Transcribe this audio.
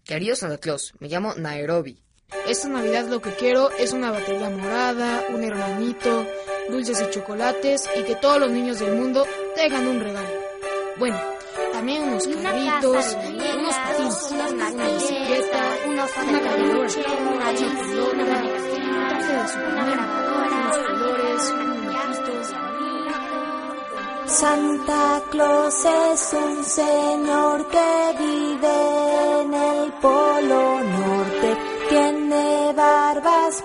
Querido Santa Claus, me llamo Nairobi. Esta Navidad lo que quiero es una batería morada, un hermanito, dulces y chocolates y que todos los niños del mundo tengan un regalo. Bueno, también unos carritos, unos patines, una bicicleta, una cargadora, una pelota, un traje de Superman, unos colores, un muñequito. Santa Claus es un señor que vive en el Polo Norte. Tiene barbas